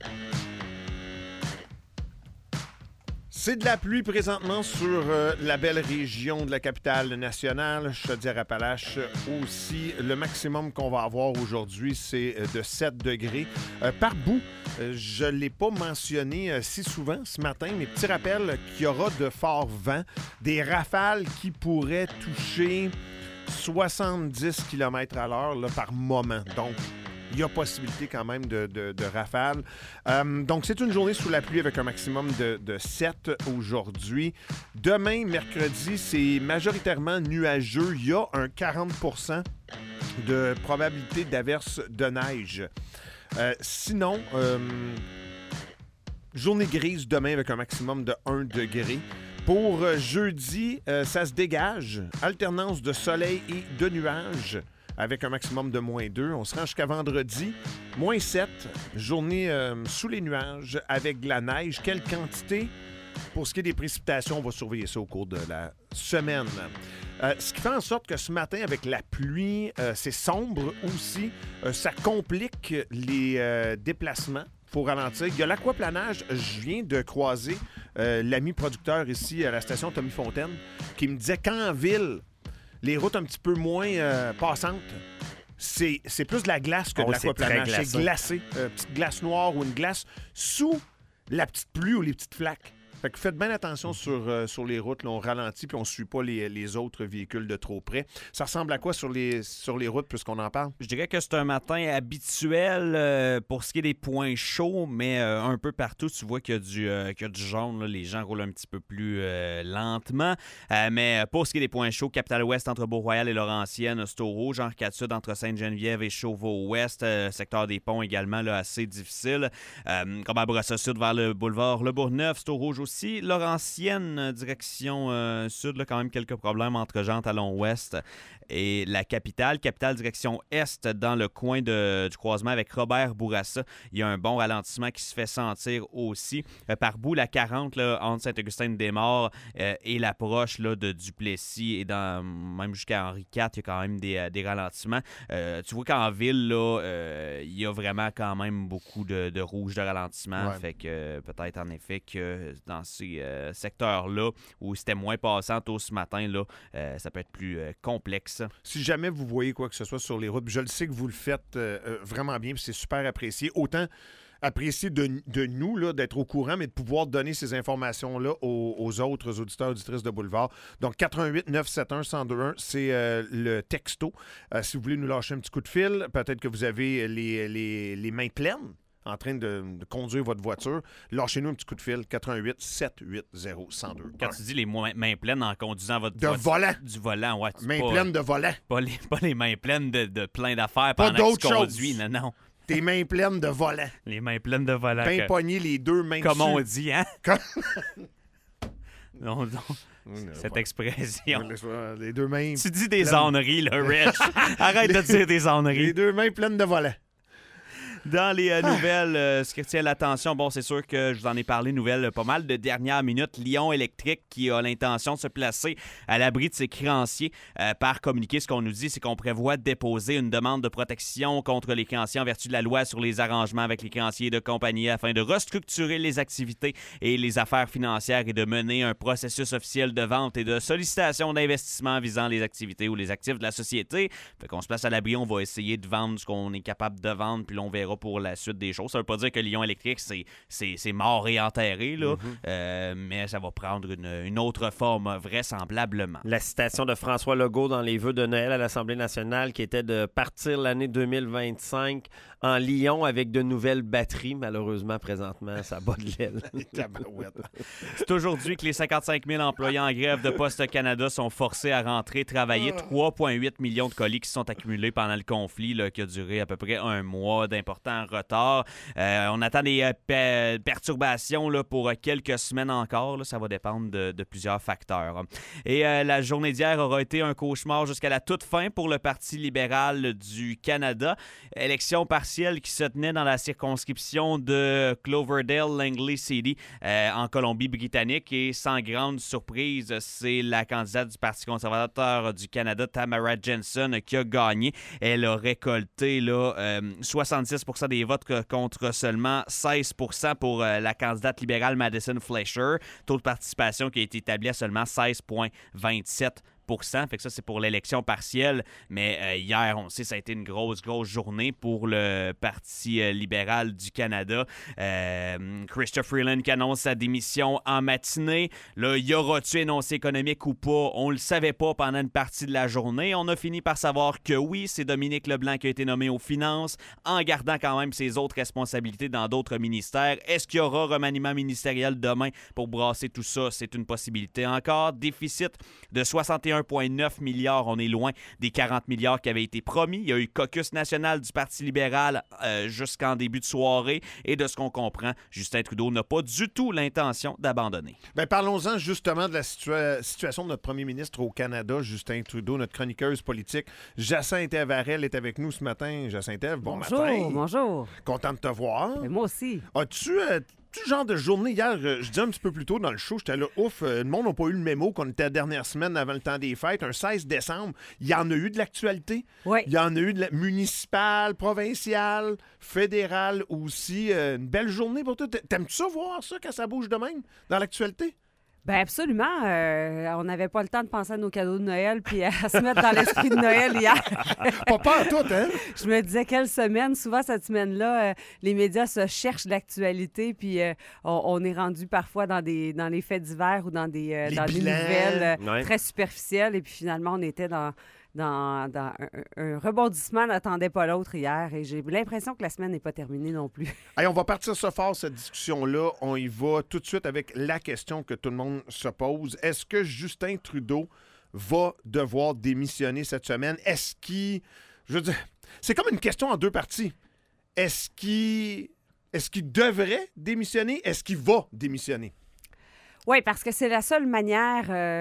C'est de la pluie présentement sur la belle région de la capitale nationale, Chaudière-Appalaches aussi. Le maximum qu'on va avoir aujourd'hui, c'est de 7 degrés. Par bout, je ne l'ai pas mentionné si souvent ce matin, mais petit rappel qu'il y aura de forts vents, des rafales qui pourraient toucher 70 km à l'heure là, par moment. Donc, il y a possibilité quand même de rafales. Donc, c'est une journée sous la pluie avec un maximum de 7 aujourd'hui. Demain, mercredi, c'est majoritairement nuageux. Il y a un 40 % de probabilité d'averse de neige. Sinon, journée grise demain avec un maximum de 1 degré. Pour jeudi, ça se dégage. Alternance de soleil et de nuages avec un maximum de -2. On se rend jusqu'à vendredi. -7. Journée sous les nuages avec de la neige. Quelle quantité? Pour ce qui est des précipitations, on va surveiller ça au cours de la semaine. Ce qui fait en sorte que ce matin, avec la pluie, c'est sombre aussi. Ça complique les déplacements. Il faut ralentir. Il y a l'aquaplanage. Je viens de croiser l'ami producteur ici à la station Tommy Fontaine qui me disait qu'en ville, les routes un petit peu moins passantes, c'est plus de la glace que de l'aquaplanage. C'est glacé. Petite glace noire ou une glace sous la petite pluie ou les petites flaques. Fait que faites bien attention sur les routes. Là, on ralentit puis on ne suit pas les autres véhicules de trop près. Ça ressemble à quoi sur les routes puisqu'on en parle? Je dirais que c'est un matin habituel pour ce qui est des points chauds, mais un peu partout, tu vois qu'il y a du jaune. Là. Les gens roulent un petit peu plus lentement. Mais pour ce qui est des points chauds, Capitale-Ouest entre Beau-Royal et Laurentienne, c'est au rouge. Henri-Catsude entre Sainte-Geneviève et Chauveau-Ouest. Secteur des ponts également là, assez difficile. Comme à Brossard-Sud vers le boulevard Le Bourgneuf, c'est au rouge aussi. Laurentienne, direction sud, là, quand même quelques problèmes entre Jean-Talon-Ouest et la capitale. Capitale, direction est, dans le coin du croisement avec Robert-Bourassa. Il y a un bon ralentissement qui se fait sentir aussi. Par bout, la 40, là, entre Saint-Augustin-des-Maures et l'approche là, de Duplessis et même jusqu'à Henri IV, il y a quand même des ralentissements. Tu vois qu'en ville, là, il y a vraiment quand même beaucoup de rouge de ralentissement. Ouais. Fait que peut-être en effet que dans ces secteurs-là, où c'était moins passant tôt ce matin, là, ça peut être plus complexe. Si jamais vous voyez quoi que ce soit sur les routes, je le sais que vous le faites vraiment bien, puis c'est super apprécié. Autant apprécié de nous, là, d'être au courant, mais de pouvoir donner ces informations-là aux autres auditeurs, auditrices de Boulevard. Donc, 88-971-1021, c'est le texto. Si vous voulez nous lâcher un petit coup de fil, peut-être que vous avez les mains pleines en train de conduire votre voiture, lâchez-nous un petit coup de fil, 88-780-1021. Quand tu dis les mains pleines en conduisant votre voiture... volant. Du volant, ouais. Mains pleines de volant. Pas les mains pleines de plein d'affaires Pas pendant que tu d'autres conduis, choses. non. Tes mains pleines de volant. Les mains pleines de volant. Bien pogné les deux mains comme dessus. on dit, hein? Non. Cette expression. Les deux mains... Tu dis des âneries, là, Rich. Arrête de dire des âneries. Les deux mains pleines de volant. Dans les nouvelles, ce qui retient l'attention, bon, c'est sûr que je vous en ai parlé, nouvelles pas mal de dernière minute. Lion Électrique qui a l'intention de se placer à l'abri de ses créanciers. Par communiqué, ce qu'on nous dit, c'est qu'on prévoit déposer une demande de protection contre les créanciers en vertu de la loi sur les arrangements avec les créanciers de compagnie afin de restructurer les activités et les affaires financières et de mener un processus officiel de vente et de sollicitation d'investissement visant les activités ou les actifs de la société. Fait qu'on se place à l'abri, on va essayer de vendre ce qu'on est capable de vendre, puis on verra pour la suite des choses. Ça veut pas dire que Lion Électrique, c'est mort et enterré, là. Mais ça va prendre une autre forme, vraisemblablement. La citation de François Legault dans les vœux de Noël à l'Assemblée nationale qui était de partir l'année 2025 en Lyon avec de nouvelles batteries. Malheureusement, présentement, ça bat de l'aile. C'est aujourd'hui que les 55 000 employés en grève de Poste Canada sont forcés à rentrer travailler. 3,8 millions de colis qui sont accumulés pendant le conflit là, qui a duré à peu près un mois d'importants retards. On attend des perturbations là, pour quelques semaines encore. Là. Ça va dépendre de plusieurs facteurs. Et la journée d'hier aura été un cauchemar jusqu'à la toute fin pour le Parti libéral du Canada. Élection partielle qui se tenait dans la circonscription de Cloverdale-Langley-City en Colombie-Britannique. Et sans grande surprise, c'est la candidate du Parti conservateur du Canada, Tamara Jensen, qui a gagné. Elle a récolté là, 66 des votes contre seulement 16 pour la candidate libérale Madison Fletcher. Taux de participation qui a été établi à seulement 16,27 %. Fait que ça, c'est pour l'élection partielle. Mais hier, on sait, ça a été une grosse journée pour le Parti libéral du Canada. Chrystia Freeland qui annonce sa démission en matinée. Là, y aura-tu énoncé économique ou pas? On le savait pas pendant une partie de la journée. On a fini par savoir que oui, c'est Dominique Leblanc qui a été nommé aux finances, en gardant quand même ses autres responsabilités dans d'autres ministères. Est-ce qu'il y aura remaniement ministériel demain pour brasser tout ça? C'est une possibilité encore. Déficit de 61,9 milliards. On est loin des 40 milliards qui avaient été promis. Il y a eu caucus national du Parti libéral jusqu'en début de soirée. Et de ce qu'on comprend, Justin Trudeau n'a pas du tout l'intention d'abandonner. Bien, parlons-en justement de la situation de notre premier ministre au Canada, Justin Trudeau, notre chroniqueuse politique. Jacinthe Varel est avec nous ce matin. Jacinthe, bon matin. Bonjour. Content de te voir. Et moi aussi. As-tu genre de journée hier, je disais un petit peu plus tôt dans le show, j'étais là, ouf, le monde n'a pas eu le mémo qu'on était la dernière semaine avant le temps des fêtes, un 16 décembre. Il y en a eu de l'actualité. Oui. Il y en a eu de la municipale, provinciale, fédérale aussi. Une belle journée pour toi. T'aimes-tu ça voir ça quand ça bouge de même dans l'actualité? Bien, absolument. On n'avait pas le temps de penser à nos cadeaux de Noël puis à se mettre dans l'esprit de Noël hier. Pas peur, toi, hein? Je me disais, quelle semaine? Souvent, cette semaine-là, les médias se cherchent l'actualité puis on est rendu parfois dans les faits divers ou dans des nouvelles très superficielles. Et puis finalement, on était dans un rebondissement n'attendait pas l'autre hier et j'ai l'impression que la semaine n'est pas terminée non plus. Allez, on va partir ça fort, cette discussion-là. On y va tout de suite avec la question que tout le monde se pose. Est-ce que Justin Trudeau va devoir démissionner cette semaine? Est-ce qu'il... Je veux dire, c'est comme une question en deux parties. Est-ce qu'il devrait démissionner? Est-ce qu'il va démissionner? Oui, parce que c'est la seule manière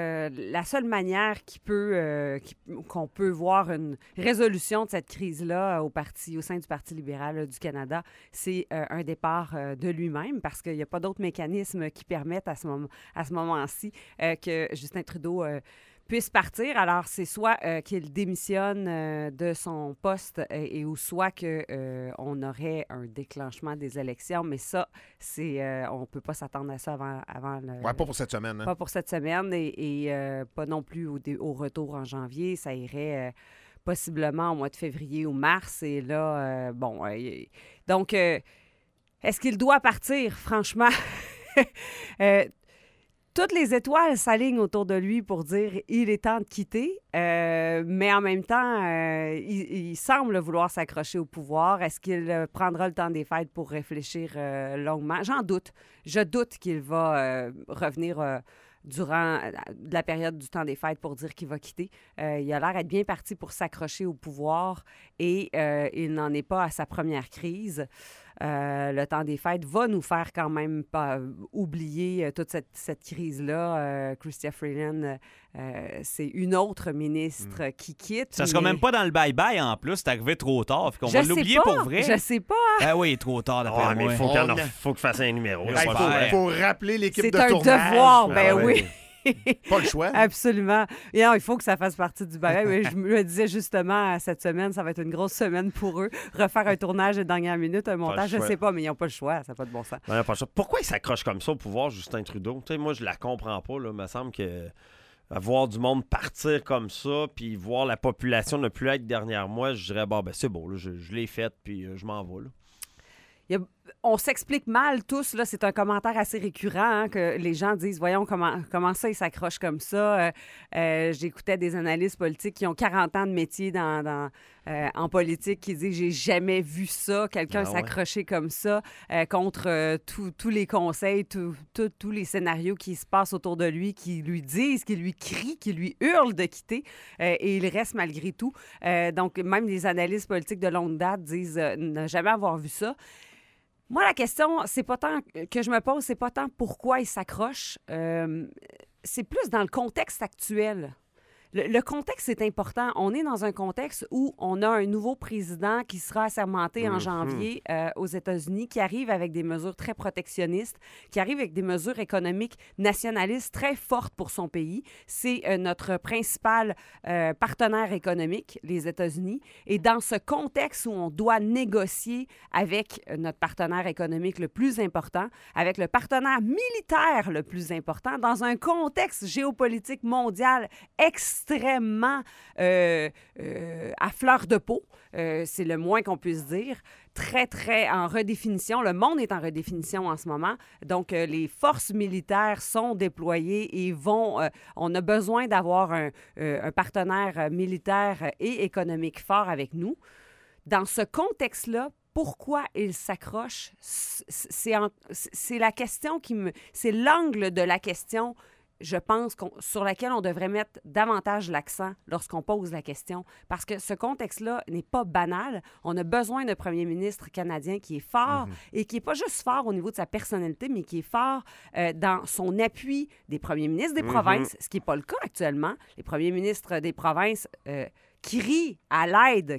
qu'on peut voir une résolution de cette crise-là au sein du Parti libéral du Canada, c'est un départ de lui-même, parce qu'il n'y a pas d'autres mécanismes qui permettent à ce moment-ci que Justin Trudeau puisse partir. Alors, c'est soit qu'il démissionne de son poste ou soit qu'on aurait un déclenchement des élections. Mais ça, on ne peut pas s'attendre à ça avant le... Ouais, pas pour cette semaine. Hein? Pas pour cette semaine et pas non plus au retour en janvier. Ça irait possiblement au mois de février ou mars. Et là, donc, est-ce qu'il doit partir? Franchement... Toutes les étoiles s'alignent autour de lui pour dire il est temps de quitter, mais en même temps, il semble vouloir s'accrocher au pouvoir. Est-ce qu'il prendra le temps des fêtes pour réfléchir longuement? J'en doute. Je doute qu'il va revenir durant la période du temps des fêtes pour dire qu'il va quitter. Il a l'air d'être bien parti pour s'accrocher au pouvoir et il n'en est pas à sa première crise. Le temps des fêtes va nous faire quand même pas oublier toute cette crise-là. Chrystia Freeland, c'est une autre ministre qui quitte. Ça sera même pas dans le bye-bye en plus, c'est arrivé trop tard. Fait qu'on va l'oublier pour vrai. Je sais pas. Ah oui, trop tard d'après moi. Mais faut qu'il fasse un numéro. Il faut rappeler l'équipe de tournage. C'est un devoir, oui. Pas le choix. Absolument. Et non, il faut que ça fasse partie du bagage. Je me disais justement, cette semaine, ça va être une grosse semaine pour eux. Refaire un tournage de dernière minute, un montage, je ne sais pas, mais ils n'ont pas le choix. Ça n'a pas de bon sens. Non, pas le choix. Pourquoi il s'accroche comme ça au pouvoir, Justin Trudeau? Tu sais, moi, je la comprends pas. Là. Il me semble que voir du monde partir comme ça, puis voir la population ne plus être derrière moi, je dirais, c'est beau, là, je l'ai fait, puis je m'en vais. Là. On s'explique mal tous, là, c'est un commentaire assez récurrent hein, que les gens disent, voyons comment ça, ils s'accrochent comme ça. J'écoutais des analystes politiques qui ont 40 ans de métier en politique qui disent, j'ai jamais vu ça, quelqu'un s'accrocher comme ça contre tous les conseils, tous les scénarios qui se passent autour de lui, qui lui disent, qui lui crient, qui lui hurlent de quitter et il reste malgré tout. Donc, même les analystes politiques de longue date disent ne jamais avoir vu ça. Moi, la question, c'est pas tant que je me pose, c'est pas tant pourquoi il s'accroche, c'est plus dans le contexte actuel. le contexte est important. On est dans un contexte où on a un nouveau président qui sera assermenté en janvier aux États-Unis, qui arrive avec des mesures très protectionnistes, qui arrive avec des mesures économiques nationalistes très fortes pour son pays. C'est notre principal partenaire économique, les États-Unis. Et dans ce contexte où on doit négocier avec notre partenaire économique le plus important, avec le partenaire militaire le plus important, dans un contexte géopolitique mondial extrêmement à fleur de peau, c'est le moins qu'on puisse dire, très, très en redéfinition. Le monde est en redéfinition en ce moment. Donc, les forces militaires sont déployées et on a besoin d'avoir un partenaire militaire et économique fort avec nous. Dans ce contexte-là, pourquoi il s'accroche? C'est la question c'est l'angle de la question, je pense, sur laquelle on devrait mettre davantage l'accent lorsqu'on pose la question. Parce que ce contexte-là n'est pas banal. On a besoin d'un premier ministre canadien qui est fort et qui n'est pas juste fort au niveau de sa personnalité, mais qui est fort dans son appui des premiers ministres des provinces, ce qui n'est pas le cas actuellement. Les premiers ministres des provinces crient à l'aide,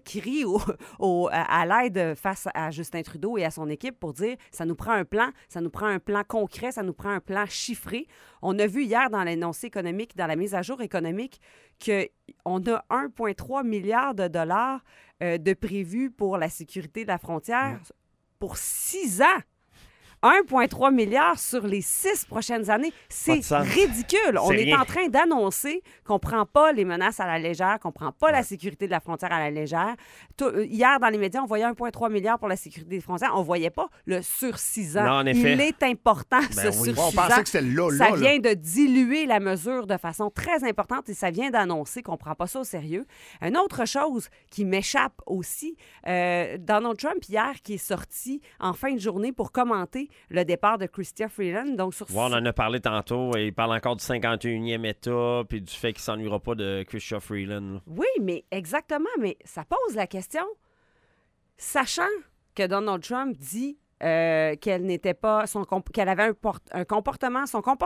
à l'aide face à Justin Trudeau et à son équipe pour dire ça nous prend un plan concret, ça nous prend un plan chiffré. On a vu hier dans l'énoncé économique, dans la mise à jour économique, qu'on a 1,3 milliard de dollars de prévus pour la sécurité de la frontière pour 6 ans. 1,3 milliard sur les 6 prochaines années. C'est ridicule. On est en train d'annoncer qu'on ne prend pas les menaces à la légère, qu'on ne prend pas la sécurité de la frontière à la légère. Hier, dans les médias, on voyait 1,3 milliard pour la sécurité des frontières. On ne voyait pas le sur 6 ans. Non, en effet. Il est important, sur 6 ans. On pensait que c'était là. Ça vient de diluer la mesure de façon très importante et ça vient d'annoncer qu'on ne prend pas ça au sérieux. Une autre chose qui m'échappe aussi, Donald Trump, hier, qui est sorti en fin de journée pour commenter le départ de Chrystia Freeland. Donc on en a parlé tantôt. Il parle encore du 51e État puis du fait qu'il ne s'ennuiera pas de Chrystia Freeland. Oui, mais exactement. Mais ça pose la question. Sachant que Donald Trump dit qu'elle n'était pas... qu'elle avait un comportement...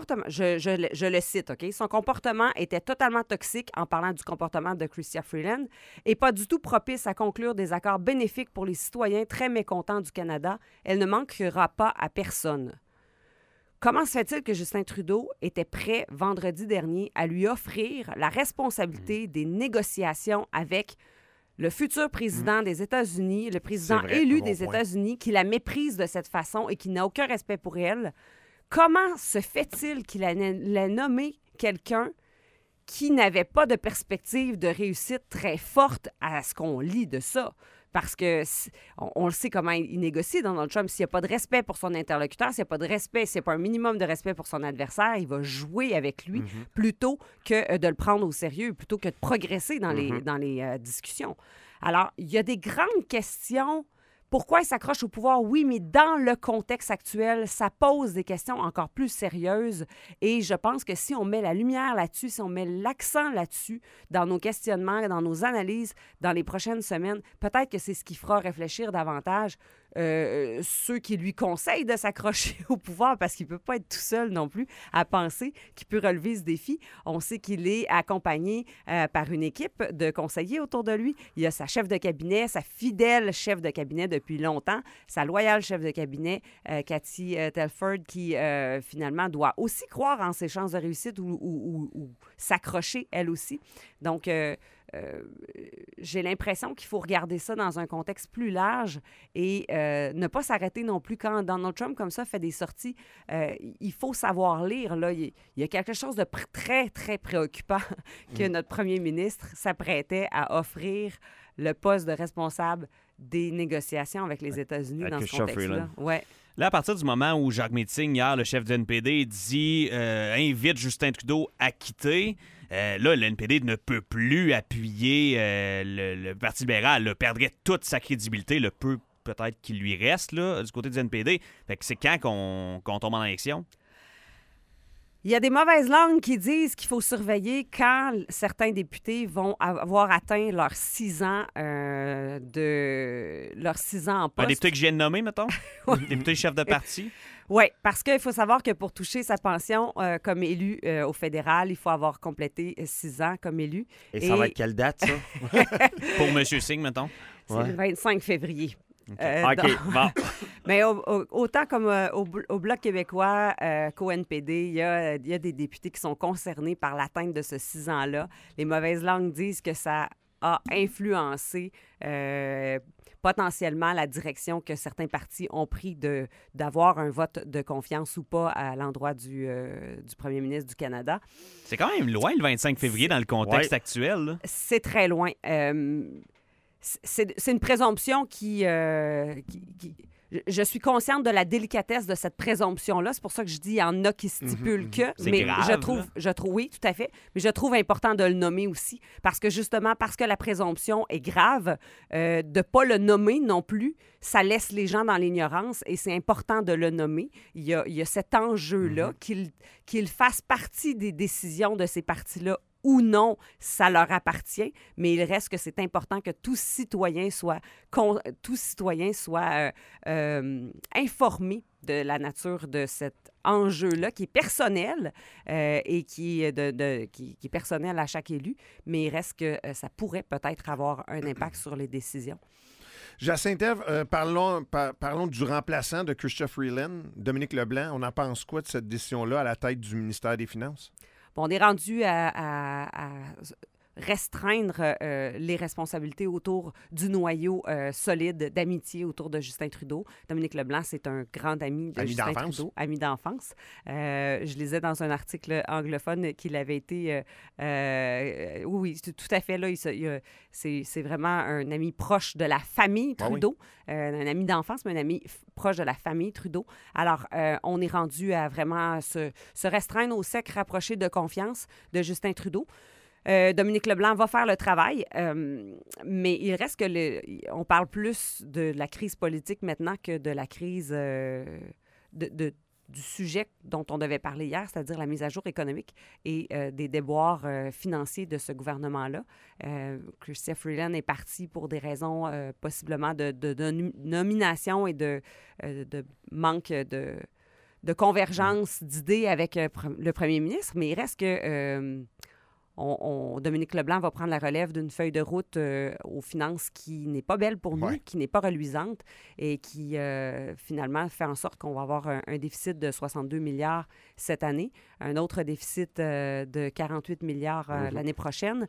Je le cite, OK? Son comportement était totalement toxique en parlant du comportement de Chrystia Freeland et pas du tout propice à conclure des accords bénéfiques pour les citoyens très mécontents du Canada. Elle ne manquera pas à personne. Comment se fait-il que Justin Trudeau était prêt vendredi dernier à lui offrir la responsabilité des négociations avec le futur président des États-Unis, le président élu des États-Unis, qui la méprise de cette façon et qui n'a aucun respect pour elle? Comment se fait-il qu'il a nommé quelqu'un qui n'avait pas de perspective de réussite très forte à ce qu'on lit de ça? Parce que on le sait comment il négocie, Donald Trump. S'il n'y a pas de respect pour son interlocuteur, s'il n'y a pas de respect, s'il n'y a pas un minimum de respect pour son adversaire, il va jouer avec lui plutôt que de le prendre au sérieux, plutôt que de progresser dans les discussions. Alors, il y a des grandes questions. Pourquoi il s'accroche au pouvoir? Oui, mais dans le contexte actuel, ça pose des questions encore plus sérieuses. Et je pense que si on met la lumière là-dessus, si on met l'accent là-dessus dans nos questionnements, dans nos analyses, dans les prochaines semaines, peut-être que c'est ce qui fera réfléchir davantage ceux qui lui conseillent de s'accrocher au pouvoir, parce qu'il ne peut pas être tout seul non plus à penser qu'il peut relever ce défi. On sait qu'il est accompagné par une équipe de conseillers autour de lui. Il y a sa chef de cabinet, sa fidèle chef de cabinet depuis longtemps, sa loyale chef de cabinet, Cathy Telford, qui finalement doit aussi croire en ses chances de réussite ou s'accrocher elle aussi. Donc, j'ai l'impression qu'il faut regarder ça dans un contexte plus large et ne pas s'arrêter non plus quand Donald Trump, comme ça, fait des sorties. Il faut savoir lire. Là. Il y a quelque chose de très, très préoccupant que notre premier ministre s'apprêtait à offrir le poste de responsable des négociations avec les États-Unis dans ce contexte-là. Ouais. Là, à partir du moment où Jacques Meeting, hier, le chef du NPD, dit invite Justin Trudeau à quitter, là, le NPD ne peut plus appuyer le Parti libéral, là, perdrait toute sa crédibilité, le peu peut-être qu'il lui reste là, du côté du NPD. Fait que c'est quand qu'on tombe en élection? Il y a des mauvaises langues qui disent qu'il faut surveiller quand certains députés vont avoir atteint leurs 6 ans en poste. Un député que je viens de nommer, mettons? Député chef de parti? Oui, parce qu'il faut savoir que pour toucher sa pension comme élu au fédéral, il faut avoir complété 6 ans comme élu. Et ça va être quelle date, ça? Pour M. Singh, mettons? C'est le 25 février. OK, bon. Mais autant comme au Bloc québécois qu'au NPD, il y a des députés qui sont concernés par l'atteinte de ce 6 ans-là. Les mauvaises langues disent que ça a influencé potentiellement la direction que certains partis ont pris d'avoir un vote de confiance ou pas à l'endroit du premier ministre du Canada. C'est quand même loin, le 25 février, dans le contexte actuel. Là. C'est très loin. C'est une présomption qui je suis consciente de la délicatesse de cette présomption-là. C'est pour ça que je dis qu'il y en a qui stipulent que. C'est mais grave, je trouve, oui, tout à fait. Mais je trouve important de le nommer aussi. Parce que justement, parce que la présomption est grave, de ne pas le nommer non plus, ça laisse les gens dans l'ignorance et c'est important de le nommer. Il y a cet enjeu-là, qu'il fasse partie des décisions de ces partis-là ou non, ça leur appartient, mais il reste que c'est important que tout citoyen soit informé de la nature de cet enjeu-là qui est personnel et qui est personnel à chaque élu, mais il reste que ça pourrait peut-être avoir un impact sur les décisions. Jacinthe Ève, parlons du remplaçant de Chrystia Freeland, Dominique Leblanc. On en pense quoi de cette décision-là à la tête du ministère des Finances? Bon, on est rendu à restreindre les responsabilités autour du noyau solide d'amitié autour de Justin Trudeau. Dominique Leblanc, c'est un grand ami de Justin Trudeau, ami d'enfance. Je lisais dans un article anglophone qu'il avait été... oui, tout à fait, là, c'est vraiment un ami proche de la famille Trudeau. Un ami d'enfance, mais un ami proche de la famille Trudeau. Alors, on est rendu à vraiment se restreindre au sec rapproché de confiance de Justin Trudeau. Dominique Leblanc va faire le travail, mais il reste que on parle plus de la crise politique maintenant que de la crise du sujet dont on devait parler hier, c'est-à-dire la mise à jour économique et des déboires financiers de ce gouvernement-là. Chrystia Freeland est partie pour des raisons possiblement de nomination et de manque de convergence d'idées avec le premier ministre, mais il reste que... Dominique Leblanc va prendre la relève d'une feuille de route aux finances qui n'est pas belle pour nous, qui n'est pas reluisante et qui, finalement, fait en sorte qu'on va avoir un déficit de 62 milliards cette année, un autre déficit de 48 milliards l'année prochaine.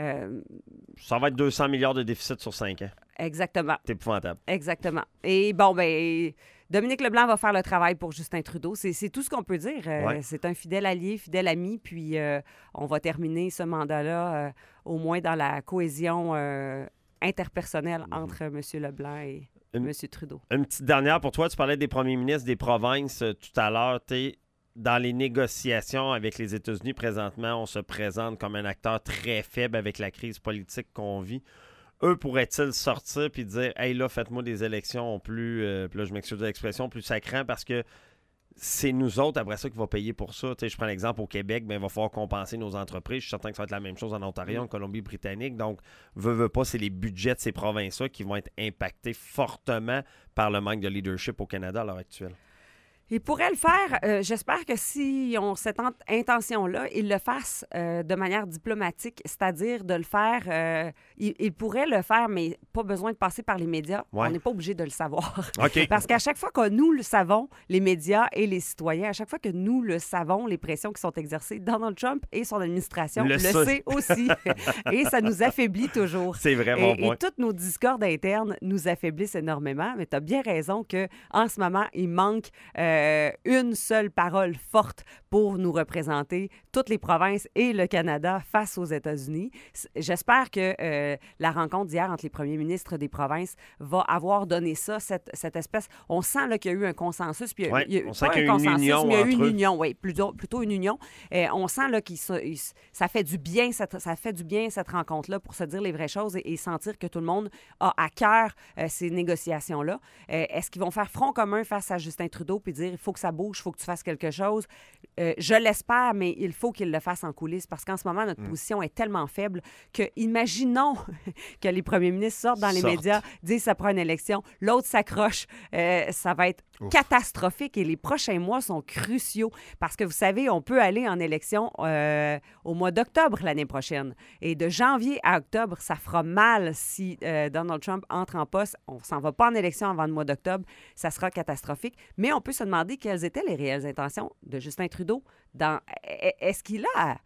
Ça va être 200 milliards de déficit sur 5 ans. Exactement. C'est épouvantable. Exactement. Et bon, ben... Dominique Leblanc va faire le travail pour Justin Trudeau. C'est tout ce qu'on peut dire. C'est un fidèle allié, fidèle ami. Puis on va terminer ce mandat-là au moins dans la cohésion interpersonnelle entre M. Leblanc et M. Trudeau. Une petite dernière pour toi. Tu parlais des premiers ministres des provinces tout à l'heure. Dans les négociations avec les États-Unis présentement, on se présente comme un acteur très faible avec la crise politique qu'on vit. Eux pourraient-ils sortir puis dire « Hey, là, faites-moi des élections plus... puis là, je m'excuse de l'expression, plus sacrant parce que c'est nous autres, après ça, qui va payer pour ça. » Je prends l'exemple au Québec, il va falloir compenser nos entreprises. Je suis certain que ça va être la même chose en Ontario, en Colombie-Britannique. Donc, veut pas, c'est les budgets de ces provinces-là qui vont être impactés fortement par le manque de leadership au Canada à l'heure actuelle. Ils pourraient le faire. J'espère que s'ils ont cette intention-là, ils le fassent de manière diplomatique, c'est-à-dire de le faire... ils pourraient le faire, mais pas besoin de passer par les médias. Ouais. On n'est pas obligé de le savoir. OK. Parce qu'à chaque fois que nous le savons, les médias et les citoyens, à chaque fois que nous le savons, les pressions qui sont exercées, Donald Trump et son administration le sait aussi. Et ça nous affaiblit toujours. C'est vraiment bon. Et toutes nos discordes internes nous affaiblissent énormément. Mais tu as bien raison qu'en ce moment, il manque... une seule parole forte pour nous représenter toutes les provinces et le Canada face aux États-Unis. J'espère que la rencontre d'hier entre les premiers ministres des provinces va avoir donné ça, cette espèce... On sent là, qu'il y a eu un consensus. Puis on sent qu'il y a eu une union. Mais il y a eu une union, oui, plutôt une union. On sent là, que ça fait du bien, cette rencontre-là, pour se dire les vraies choses et sentir que tout le monde a à cœur ces négociations-là. Est-ce qu'ils vont faire front commun face à Justin Trudeau puis dire dire il faut que ça bouge, il faut que tu fasses quelque chose. Je l'espère, mais il faut qu'il le fasse en coulisses parce qu'en ce moment, notre position est tellement faible que, imaginons que les premiers ministres sortent dans les médias, disent ça prend une élection, l'autre s'accroche. Ça va être catastrophique et les prochains mois sont cruciaux parce que, vous savez, on peut aller en élection au mois d'octobre l'année prochaine. Et de janvier à octobre, ça fera mal si Donald Trump entre en poste. On s'en va pas en élection avant le mois d'octobre. Ça sera catastrophique. Mais on peut se demander quelles étaient les réelles intentions de Justin Trudeau. Est-ce qu'il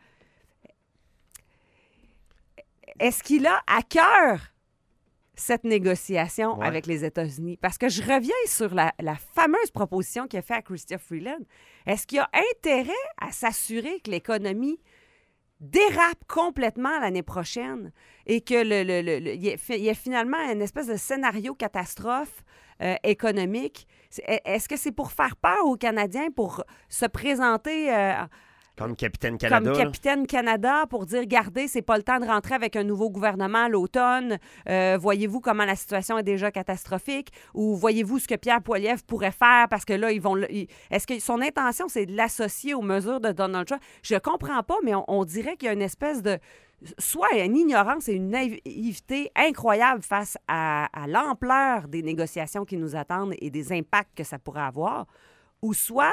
a à cœur cette négociation avec les États-Unis? Parce que je reviens sur la fameuse proposition qu'il a faite à Chrystia Freeland. Est-ce qu'il a intérêt à s'assurer que l'économie dérape complètement l'année prochaine et que il y a finalement une espèce de scénario catastrophe économique? Est-ce que c'est pour faire peur aux Canadiens, pour se présenter comme Capitaine Canada? Comme Capitaine Canada, pour dire, regardez, c'est pas le temps de rentrer avec un nouveau gouvernement à l'automne. Voyez-vous comment la situation est déjà catastrophique? Ou voyez-vous ce que Pierre Poilievre pourrait faire? Parce que là, est-ce que son intention, c'est de l'associer aux mesures de Donald Trump? Je comprends pas, mais on dirait qu'il y a une espèce de... soit une ignorance et une naïveté incroyable face à l'ampleur des négociations qui nous attendent et des impacts que ça pourrait avoir, ou soit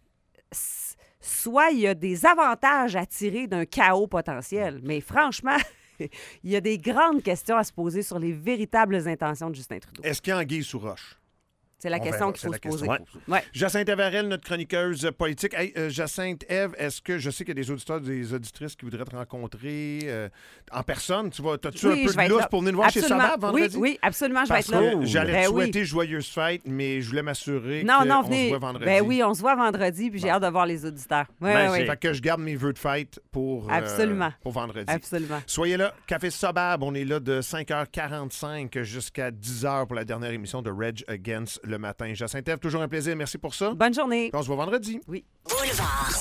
il y a des avantages à tirer d'un chaos potentiel. Mais franchement, il y a des grandes questions à se poser sur les véritables intentions de Justin Trudeau. Est-ce qu'il y a anguille sous roche? C'est la question qu'il faut se poser. Ouais. Jacinthe Avarel, notre chroniqueuse politique. Hey, Jacinthe, Ève, est-ce que je sais qu'il y a des auditeurs, des auditrices qui voudraient te rencontrer en personne? As-tu un peu de lousse pour venir nous voir chez Sabab vendredi? Oui, absolument, je vais être là. J'allais te souhaiter joyeuse fête, mais je voulais m'assurer qu'on se voit vendredi. Ben oui, on se voit vendredi, puis j'ai hâte de voir les auditeurs. Fait que je garde mes vœux de fête pour vendredi. Absolument. Soyez là, Café Sabab, on est là de 5h45 jusqu'à 10h pour la dernière émission de Reg Against le matin. Jacinthe, toujours un plaisir. Merci pour ça. Bonne journée. Puis on se voit vendredi. Oui. Boulevard.